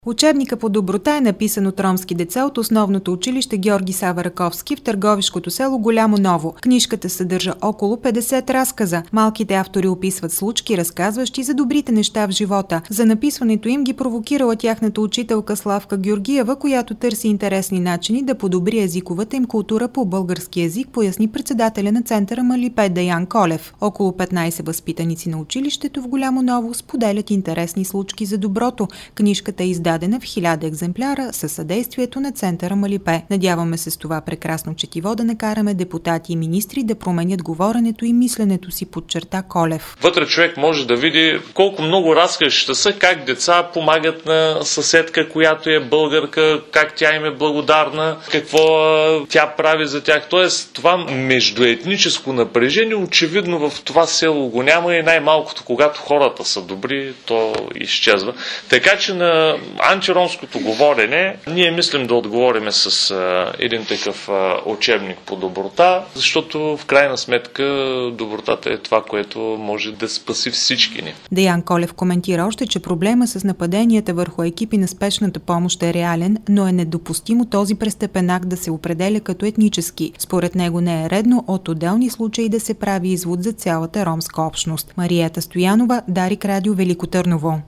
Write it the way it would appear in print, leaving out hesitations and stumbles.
Учебника по доброта е написан от ромски деца от основното училище Георги Сава Раковски в търговишкото село Голямо Ново. Книжката съдържа около 50 разказа. Малките автори описват случки, разказващи за добрите неща в живота. За написването им ги провокирала тяхната учителка Славка Георгиева, която търси интересни начини да подобри езиковата им култура по български език, поясни председателя на центъра Малипе Деян Колев. Около 15 възпитаници на училището в Голямо Ново споделят интересни случки за доброто. Книжката е издадена в 1000 екземпляра със съдействието на центъра Малипе. Надяваме се с това прекрасно четиво да накараме депутати и министри да променят говоренето и мисленето си, подчерта Колев. Вътре човек може да види колко много разказчета са, как деца помагат на съседка, която е българка, как тя им е благодарна, какво тя прави за тях. Тоест, това междуетническо напрежение очевидно в това село го няма и най-малкото, когато хората са добри, то изчезва. Така че на антиромското говорене ние мислим да отговориме с един такъв учебник по доброта, защото в крайна сметка добротата е това, което може да спаси всички ни. Деян Колев коментира още, че проблема с нападенията върху екипи на спешната помощ е реален, но е недопустимо този престъпен акт да се определя като етнически. Според него не е редно от отделни случаи да се прави извод за цялата ромска общност. Мариета Стоянова, Дарик Радио, Велико Търново.